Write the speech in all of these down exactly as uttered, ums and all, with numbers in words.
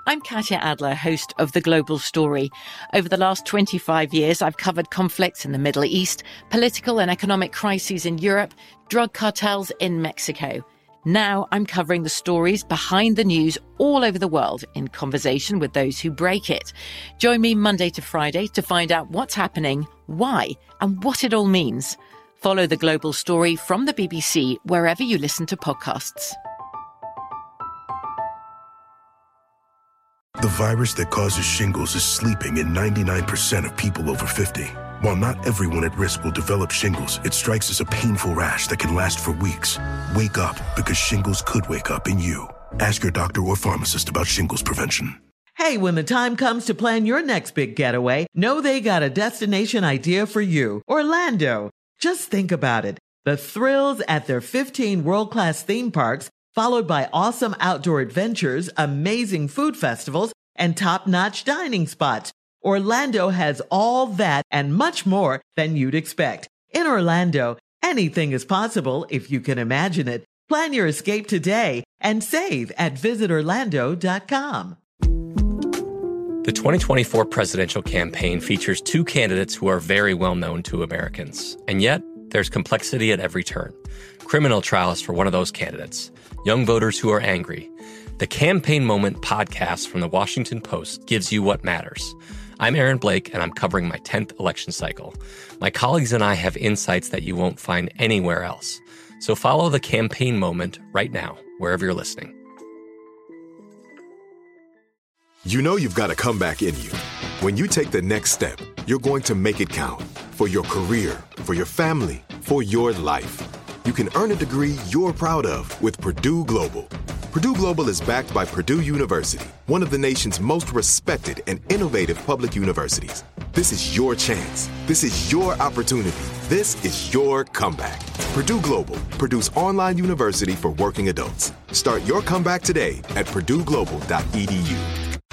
I'm Katya Adler, host of The Global Story. Over the last twenty-five years, I've covered conflicts in the Middle East, political and economic crises in Europe, drug cartels in Mexico. Now I'm covering the stories behind the news all over the world in conversation with those who break it. Join me Monday to Friday to find out what's happening, why, and what it all means. Follow The Global Story from the B B C wherever you listen to podcasts. The virus that causes shingles is sleeping in ninety-nine percent of people over fifty. While not everyone at risk will develop shingles, it strikes as a painful rash that can last for weeks. Wake up, because shingles could wake up in you. Ask your doctor or pharmacist about shingles prevention. Hey, when the time comes to plan your next big getaway, know they got a destination idea for you. Orlando. Just think about it. The thrills at their fifteen world-class theme parks, followed by awesome outdoor adventures, amazing food festivals, and top-notch dining spots. Orlando has all that and much more than you'd expect. In Orlando, anything is possible if you can imagine it. Plan your escape today and save at visit orlando dot com. The twenty twenty-four presidential campaign features two candidates who are very well known to Americans. And yet, there's complexity at every turn. Criminal trials for one of those candidates. Young voters who are angry. The Campaign Moment podcast from the Washington Post gives you what matters. I'm Aaron Blake, and I'm covering my tenth election cycle. My colleagues and I have insights that you won't find anywhere else. So follow The Campaign Moment right now, wherever you're listening. You know you've got a comeback in you. When you take the next step, you're going to make it count. For your career, for your family, for your life. You can earn a degree you're proud of with Purdue Global. Purdue Global is backed by Purdue University, one of the nation's most respected and innovative public universities. This is your chance. This is your opportunity. This is your comeback. Purdue Global, Purdue's online university for working adults. Start your comeback today at purdue global dot e d u.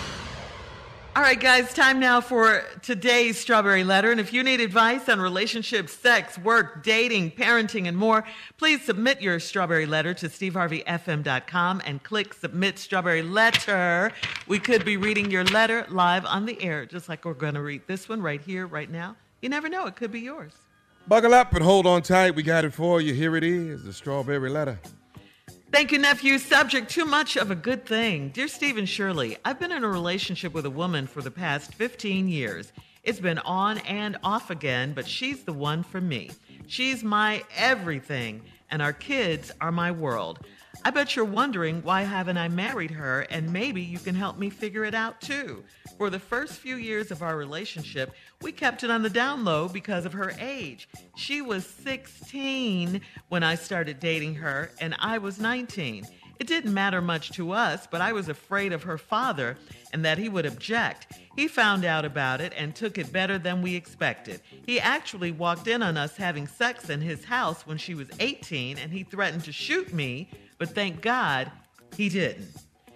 All right, guys, time now for today's Strawberry Letter. And if you need advice on relationships, sex, work, dating, parenting, and more, please submit your Strawberry Letter to steve harvey f m dot com and click Submit Strawberry Letter. We could be reading your letter live on the air, just like we're going to read this one right here, right now. You never know. It could be yours. Buckle up and hold on tight. We got it for you. Here it is, the Strawberry Letter. Thank you, nephew. Subject, too much of a good thing. Dear Steve and Shirley, I've been in a relationship with a woman for the past fifteen years. It's been on and off again, but she's the one for me. She's my everything, and our kids are my world. I bet you're wondering, why haven't I married her? And maybe you can help me figure it out, too. For the first few years of our relationship, we kept it on the down low because of her age. She was sixteen when I started dating her, and I was nineteen. It didn't matter much to us, but I was afraid of her father and that he would object. He found out about it and took it better than we expected. He actually walked in on us having sex in his house when she was eighteen, and he threatened to shoot me, but thank God he didn't.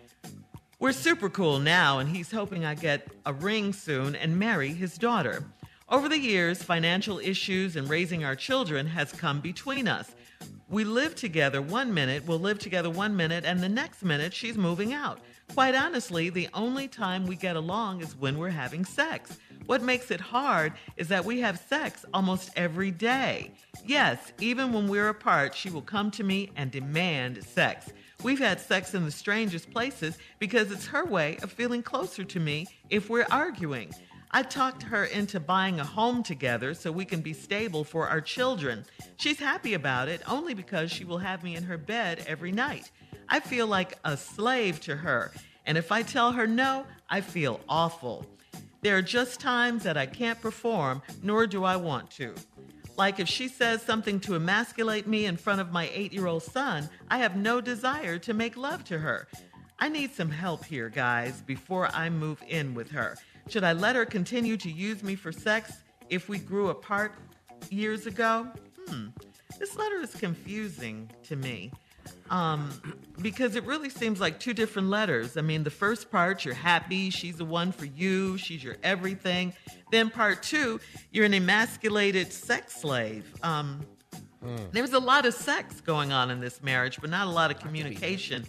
We're super cool now, and he's hoping I get a ring soon and marry his daughter. Over the years, financial issues and raising our children has come between us. We live together one minute, we'll live together one minute, and the next minute she's moving out. Quite honestly, the only time we get along is when we're having sex. What makes it hard is that we have sex almost every day. Yes, even when we're apart, she will come to me and demand sex. We've had sex in the strangest places because it's her way of feeling closer to me if we're arguing. I talked her into buying a home together so we can be stable for our children. She's happy about it only because she will have me in her bed every night. I feel like a slave to her, and if I tell her no, I feel awful. There are just times that I can't perform, nor do I want to. Like if she says something to emasculate me in front of my eight-year-old son, I have no desire to make love to her. I need some help here, guys, before I move in with her. Should I let her continue to use me for sex if we grew apart years ago? Hmm. This letter is confusing to me. Um, because it really seems like two different letters. I mean, the first part, you're happy, she's the one for you, she's your everything. Then part two, you're an emasculated sex slave. Um, mm. There's a lot of sex going on in this marriage, but not a lot of communication.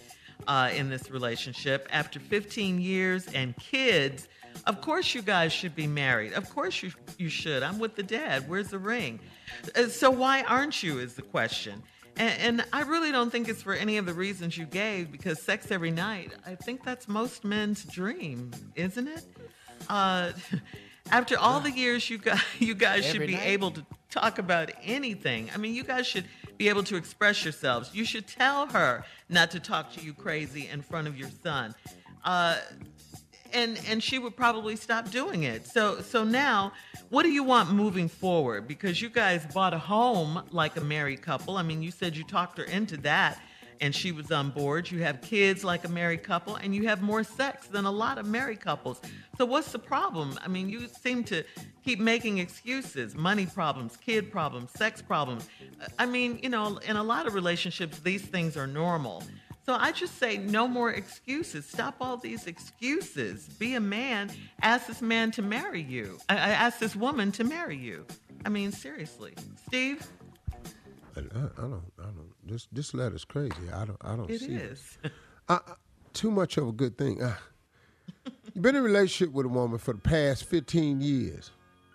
uh, in this relationship. After fifteen years and kids, of course you guys should be married. Of course you you should. I'm with the dad. Where's the ring? Uh, so why aren't you is the question. And, and I really don't think it's for any of the reasons you gave, because sex every night, I think that's most men's dream, isn't it? Uh, after all the years, you guys, you guys should be able to talk about anything. I mean, you guys should be able to express yourselves. You should tell her not to talk to you crazy in front of your son. Uh, and and she would probably stop doing it. So so now, what do you want moving forward? Because you guys bought a home like a married couple. I mean, you said you talked her into that, and she was on board. You have kids like a married couple, and you have more sex than a lot of married couples. So what's the problem? I mean, you seem to keep making excuses: money problems, kid problems, sex problems. I mean, you know, in a lot of relationships, these things are normal. So I just say no more excuses. Stop all these excuses. Be a man. Ask this man to marry you. I, I ask this woman to marry you. I mean, seriously. Steve? I, I, I don't, I don't, this, this letter's crazy. I don't, I don't it see is. it. I, I, too much of a good thing. Uh, you've been in a relationship with a woman for the past fifteen years,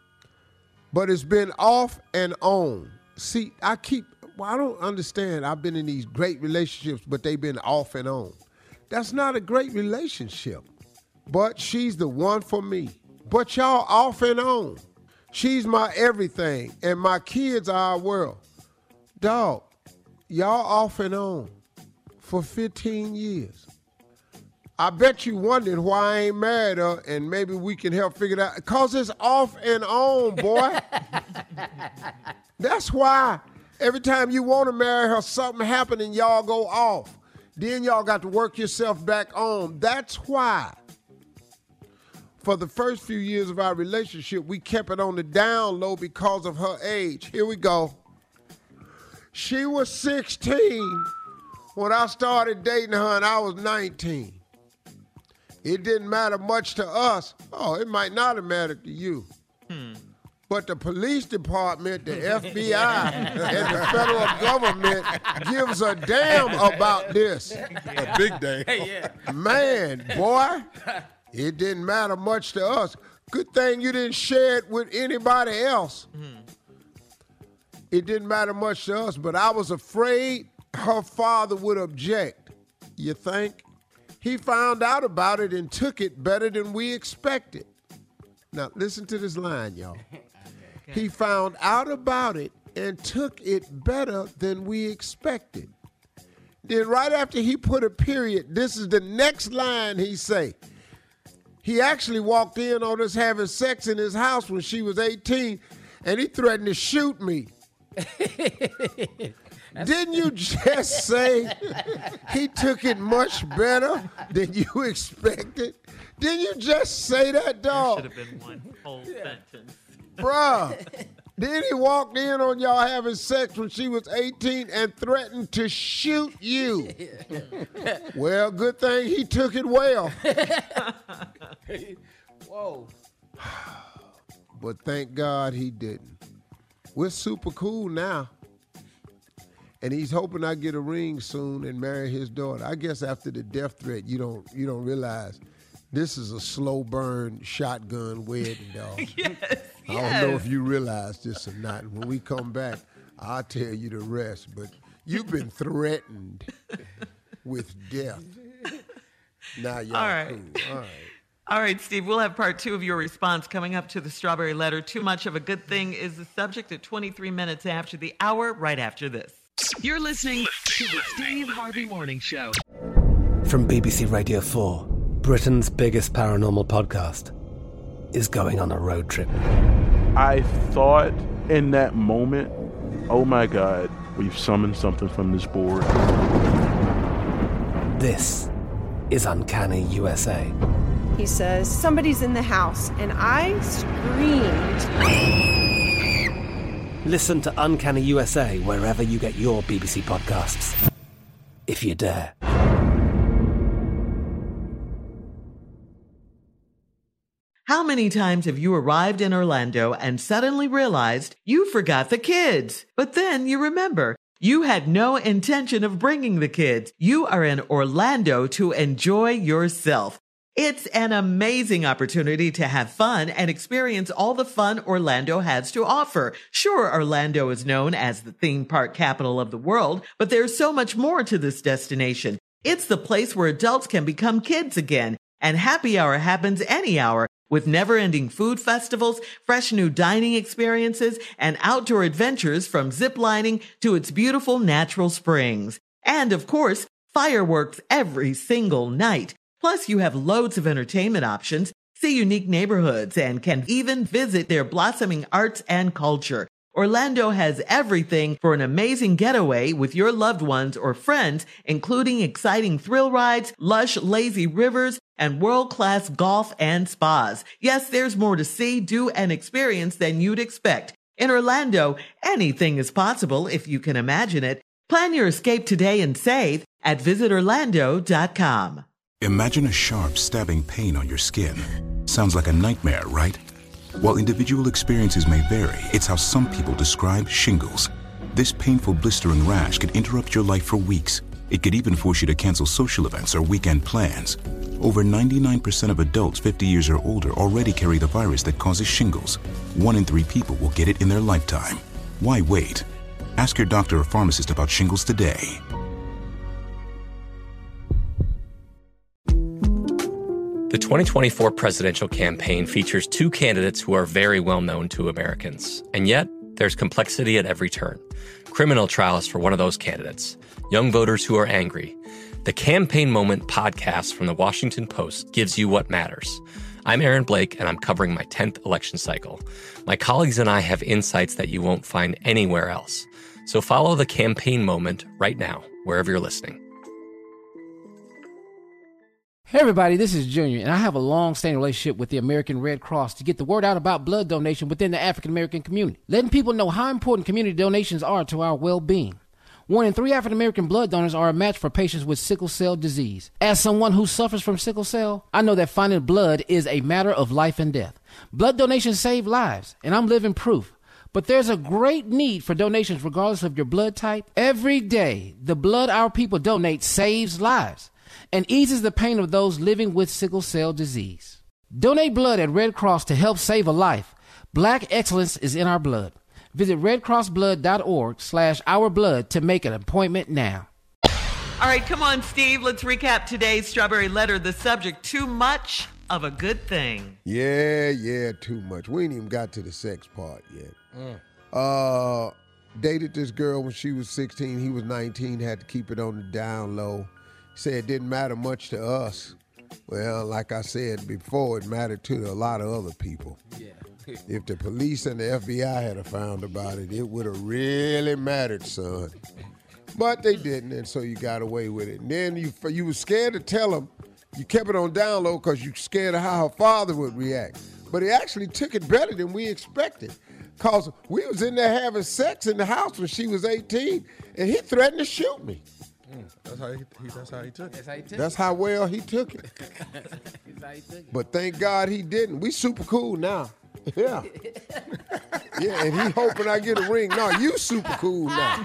but it's been off and on. See, I keep, well, I don't understand. I've been in these great relationships, but they've been off and on. That's not a great relationship. But she's the one for me. But y'all off and on. She's my everything, and my kids are our world. Dog, y'all off and on for fifteen years. I bet you wondered why I ain't married her, and maybe we can help figure it out. Because it's off and on, boy. That's why every time you want to marry her, something happens and y'all go off. Then y'all got to work yourself back on. That's why. For the first few years of our relationship, we kept it on the down low because of her age. Here we go. She was sixteen when I started dating her, and I was nineteen. It didn't matter much to us. Oh, it might not have mattered to you. Hmm. But the police department, the F B I, and the federal government gives a damn about this. A big damn. Man, boy, it didn't matter much to us. Good thing you didn't share it with anybody else. Mm. It didn't matter much to us, but I was afraid her father would object. You think? He found out about it and took it better than we expected. Now, listen to this line, y'all. Okay. He found out about it and took it better than we expected. Then right after he put a period, this is the next line he say. He actually walked in on us having sex in his house when she was eighteen, and he threatened to shoot me. Didn't you just say he took it much better than you expected? Didn't you just say that, dog? There should have been one whole yeah. sentence. Bruh, then he walked in on y'all having sex when she was eighteen and threatened to shoot you. Well, good thing he took it well. Whoa. But thank God he didn't. We're super cool now. And he's hoping I get a ring soon and marry his daughter. I guess after the death threat, you don't you don't realize this is a slow burn shotgun wedding, dog. Yes, I yes. don't know if you realize this or not. When we come back, I'll tell you the rest. But you've been threatened with death. Now y'all All right. cool. All right. All right, Steve, we'll have part two of your response coming up to the Strawberry Letter. Too much of a good thing is the subject at twenty-three minutes after the hour, right after this. You're listening to the Steve Harvey Morning Show. From B B C Radio four, Britain's biggest paranormal podcast is going on a road trip. I thought in that moment, oh my God, we've summoned something from this board. This is Uncanny U S A. He says, somebody's in the house, and I screamed. Listen to Uncanny U S A wherever you get your B B C podcasts, if you dare. How many times have you arrived in Orlando and suddenly realized you forgot the kids? But then you remember, You had no intention of bringing the kids. You are in Orlando to enjoy yourself. It's an amazing opportunity to have fun and experience all the fun Orlando has to offer. Sure, Orlando is known as the theme park capital of the world, but there's so much more to this destination. It's the place where adults can become kids again, and happy hour happens any hour with never-ending food festivals, fresh new dining experiences, and outdoor adventures from ziplining to its beautiful natural springs. And, of course, fireworks every single night. Plus, you have loads of entertainment options, see unique neighborhoods, and can even visit their blossoming arts and culture. Orlando has everything for an amazing getaway with your loved ones or friends, including exciting thrill rides, lush, lazy rivers, and world-class golf and spas. Yes, there's more to see, do, and experience than you'd expect. In Orlando, anything is possible if you can imagine it. Plan your escape today and save at visit orlando dot com. Imagine a sharp, stabbing pain on your skin. Sounds like a nightmare, right? While individual experiences may vary, it's how some people describe shingles. This painful blistering rash could interrupt your life for weeks. It could even force you to cancel social events or weekend plans. Over ninety-nine percent of adults fifty years or older already carry the virus that causes shingles. One in three people will get it in their lifetime. Why wait? Ask your doctor or pharmacist about shingles today. The twenty twenty-four presidential campaign features two candidates who are very well known to Americans. And yet, there's complexity at every turn. Criminal trials for one of those candidates. Young voters who are angry. The Campaign Moment podcast from the Washington Post gives you what matters. I'm Aaron Blake, and I'm covering my tenth election cycle. My colleagues and I have insights that you won't find anywhere else. So follow the Campaign Moment right now, wherever you're listening. Hey everybody, this is Junior, and I have a long-standing relationship with the American Red Cross to get the word out about blood donation within the African-American community, letting people know how important community donations are to our well-being. One in three African-American blood donors are a match for patients with sickle cell disease. As someone who suffers from sickle cell, I know that finding blood is a matter of life and death. Blood donations save lives, and I'm living proof. But there's a great need for donations regardless of your blood type. Every day, the blood our people donate saves lives and eases the pain of those living with sickle cell disease. Donate blood at Red Cross to help save a life. Black excellence is in our blood. Visit redcrossblood.org slash our blood to make an appointment now. All right, come on, Steve. Let's recap today's Strawberry Letter. The subject, too much of a good thing. Yeah, yeah, too much. We ain't even got to the sex part yet. Mm. Uh, dated this girl when she was sixteen. He was nineteen, had to keep it on the down low. Said it didn't matter much to us. Well, like I said before, it mattered to a lot of other people. Yeah. If the police and the F B I had found about it, it would have really mattered, son. But they didn't, and so you got away with it. And then you you were scared to tell them. You kept it on down low because you scared of how her father would react. But he actually took it better than we expected. Because we was in there having sex in the house when she was eighteen, and he threatened to shoot me. Mm, that's how he, he. That's how he took it. That's how he took That's how well he took it. That's how he took it. But thank God he didn't. We super cool now. Yeah. Yeah, and he hoping I get a ring. No, you super cool now.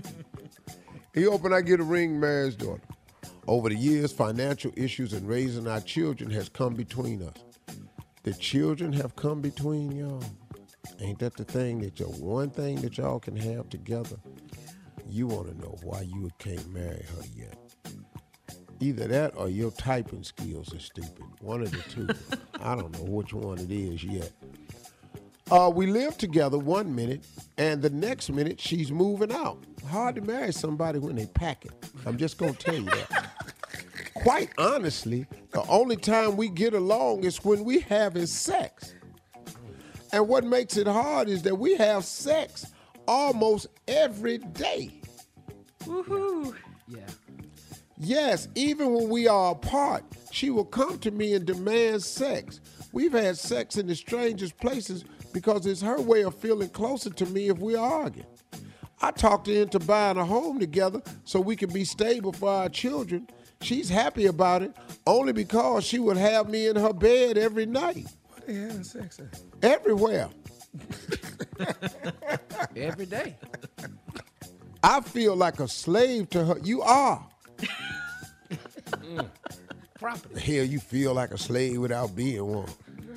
He hoping I get a ring, marry his daughter. Over the years, financial issues and raising our children has come between us. The children have come between y'all. Ain't that the thing that y'all, one thing that y'all can have together? You want to know why you can't marry her yet. Either that or your typing skills are stupid. One of the two. I don't know which one it is yet. Uh, we live together one minute, and the next minute she's moving out. Hard to marry somebody when they pack it. I'm just going to tell you that. Quite honestly, the only time we get along is when we having sex. And what makes it hard is that we have sex almost every day. Woohoo. Yeah. Yes, even when we are apart, she will come to me and demand sex. We've had sex in the strangest places because it's her way of feeling closer to me if we argue. I talked her into buying a home together so we can be stable for our children. She's happy about it only because she would have me in her bed every night. What they having sex at? Everywhere. Every day. I feel like a slave to her. You are. mm. Property. Hell, you feel like a slave without being one.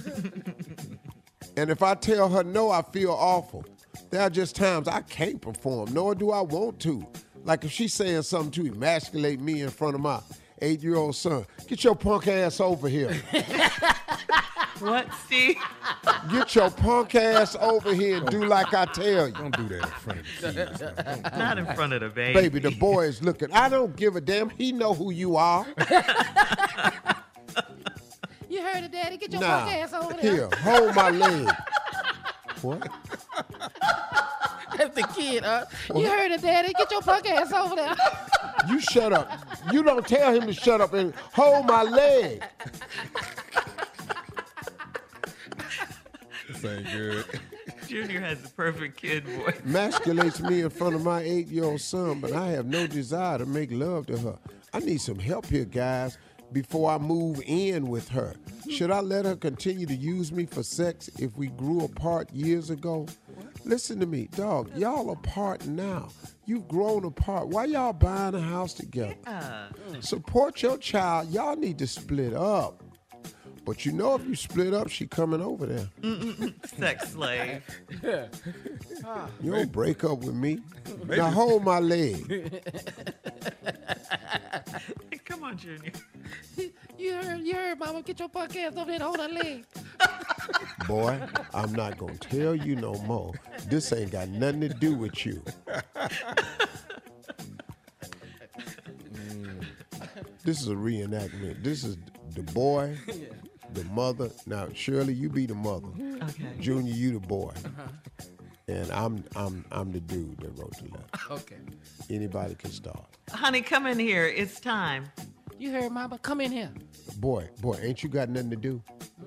And if I tell her no, I feel awful. There are just times I can't perform, nor do I want to. Like if she's saying something to emasculate me in front of my eight-year-old son. Get your punk ass over here. What, Steve? Get your punk ass over here and do like I tell you. Don't do that in front of the kids. Not, Not in front of the baby. Baby, the boy is looking. I don't give a damn. He know who you are. You heard it, Daddy. Get your nah, punk ass over there. Here, hold my leg. What? That's the kid, huh? You heard it, Daddy. Get your punk ass over there. You shut up. You don't tell him to shut up and hold my leg. This ain't good. Junior has the perfect kid voice. Emasculates me in front of my eight-year-old son, but I have no desire to make love to her. I need some help here, guys, before I move in with her. Should I let her continue to use me for sex if we grew apart years ago? Listen to me, dog. Y'all apart now. You've grown apart. Why y'all buying a house together? Yeah. Support your child. Y'all need to split up. But you know if you split up, she coming over there. Mm-mm. Sex slave. Yeah. You don't break up with me. Maybe. Now hold my leg. Come on, Junior. You heard, you heard, Mama. Get your punk ass over there and hold her leg. Boy, I'm not going to tell you no more. This ain't got nothing to do with you. Mm. This is a reenactment. This is the boy, the mother. Now, Shirley, you be the mother. Okay. Junior, you the boy. Uh-huh. And I'm I'm I'm the dude that wrote the letter. Okay. Anybody can start. Honey, come in here. It's time. You heard, Mama. Come in here. Boy, boy, ain't you got nothing to do?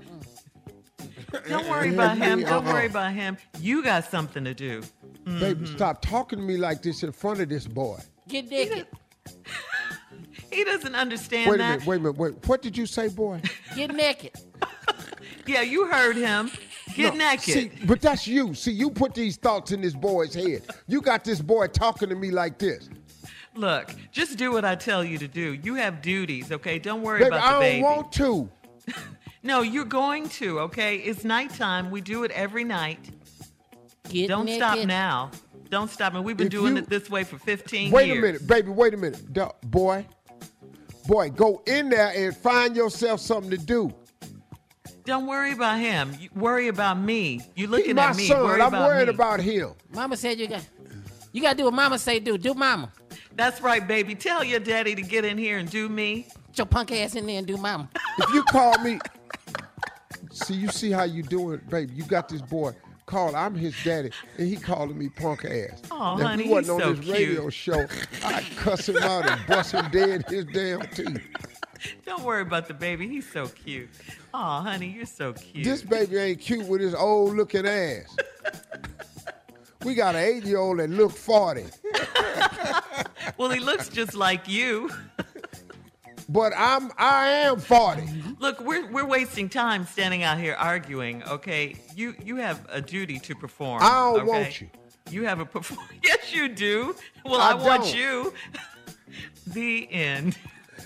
Don't worry about him. Don't worry about him. You got something to do. Mm-hmm. Baby, stop talking to me like this in front of this boy. Get naked. He doesn't understand wait that. Wait a minute, wait a minute, wait. What did you say, boy? Get naked. Yeah, you heard him. Get no, naked. See, but that's you. See, you put these thoughts in this boy's head. You got this boy talking to me like this. Look, just do what I tell you to do. You have duties, okay? Don't worry baby, about the baby. I don't want to. No, you're going to, okay? It's nighttime. We do it every night. Get Don't naked. stop now. Don't stop. And we've been If doing you, it this way for fifteen wait years. Wait a minute, baby, wait a minute. Duh, boy, boy, go in there and find yourself something to do. Don't worry about him. You worry about me. You looking He's my at me. son. Worry I'm about worried me. about him. Mama said you got you got to do what Mama say do. Do Mama. That's right, baby. Tell your daddy to get in here and do me. Get your punk ass in there and do Mama. If you call me, see, you see how you doing, baby. You got this boy. Call, I'm his daddy, and he calling me punk ass. Oh, now, honey, if he wasn't he's on so this radio cute. show, I'd cuss him out and bust him dead in his damn teeth. Don't worry about the baby. He's so cute. Oh, honey, you're so cute. This baby ain't cute with his old looking ass. We got an eight-year-old that look forty. Well, he looks just like you. But I'm I am forty. Look, we're we're wasting time standing out here arguing, okay? You you have a duty to perform. I don't okay? want you. You have a perform. Yes, you do. Well, I I, want don't. you. The end.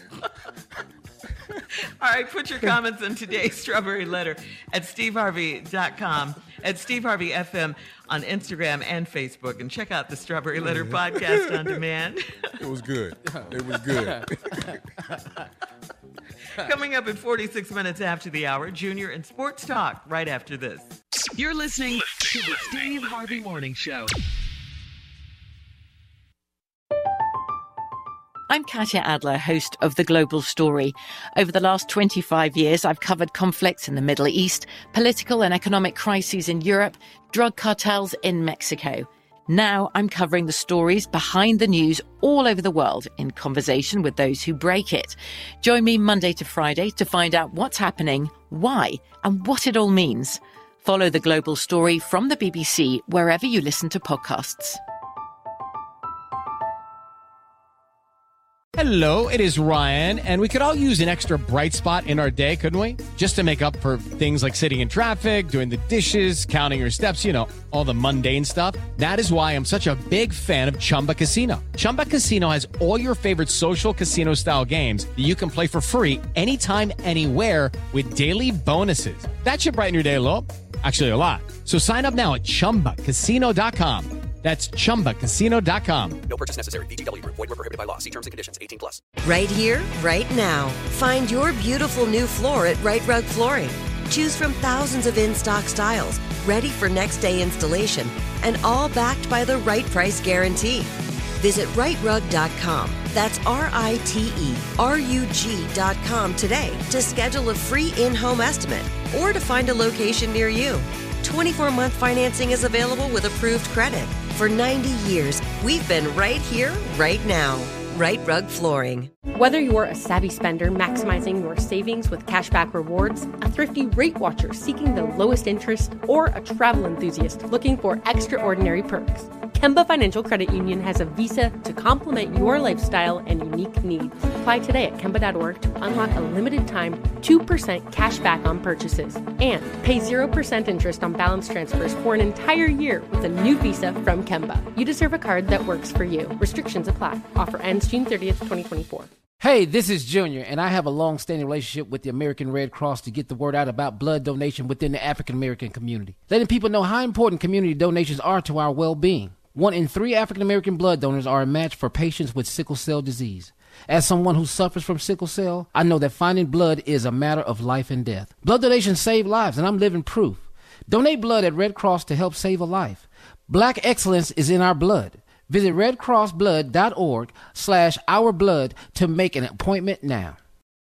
All right, put your comments in today's Strawberry Letter at steve harvey dot com, at Steve Harvey F M on Instagram and Facebook, and check out the Strawberry Letter podcast on demand. It was good. It was good. Coming up at forty-six minutes after the hour, Junior and Sports Talk right after this. You're listening to the Steve Harvey Morning Show. I'm Katya Adler, host of The Global Story. Over the last twenty-five years, I've covered conflicts in the Middle East, political and economic crises in Europe, drug cartels in Mexico. Now I'm covering the stories behind the news all over the world in conversation with those who break it. Join me Monday to Friday to find out what's happening, why, and what it all means. Follow The Global Story from the B B C wherever you listen to podcasts. Hello, it is Ryan, and we could all use an extra bright spot in our day, couldn't we? Just to make up for things like sitting in traffic, doing the dishes, counting your steps, you know, all the mundane stuff. That is why I'm such a big fan of Chumba Casino. Chumba Casino has all your favorite social casino-style games that you can play for free anytime, anywhere with daily bonuses. That should brighten your day a little. Actually, a lot. So sign up now at chumba casino dot com. That's chumba casino dot com. No purchase necessary. V G W Group. Void where prohibited by law. See terms and conditions. eighteen plus. Right here, right now. Find your beautiful new floor at Right Rug Flooring. Choose from thousands of in-stock styles, ready for next day installation, and all backed by the right price guarantee. Visit right rug dot com. That's R I T E R U G dot com today to schedule a free in-home estimate or to find a location near you. twenty-four month financing is available with approved credit. For ninety years, we've been right here, right now. Right Rug Flooring. Whether you're a savvy spender maximizing your savings with cashback rewards, a thrifty rate watcher seeking the lowest interest, or a travel enthusiast looking for extraordinary perks, Kemba Financial Credit Union has a visa to complement your lifestyle and unique needs. Apply today at kemba dot org to unlock a limited time two percent cash back on purchases and pay zero percent interest on balance transfers for an entire year with a new visa from Kemba. You deserve a card that works for you. Restrictions apply. Offer ends June thirtieth, twenty twenty-four. Hey, this is Junior, and I have a long-standing relationship with the American Red Cross to get the word out about blood donation within the African-American community, letting people know how important community donations are to our well-being. One in three African-American blood donors are a match for patients with sickle cell disease. As someone who suffers from sickle cell, I know that finding blood is a matter of life and death. Blood donations save lives, and I'm living proof. Donate blood at Red Cross to help save a life. Black excellence is in our blood. Visit redcrossblood dot org slash our blood to make an appointment now.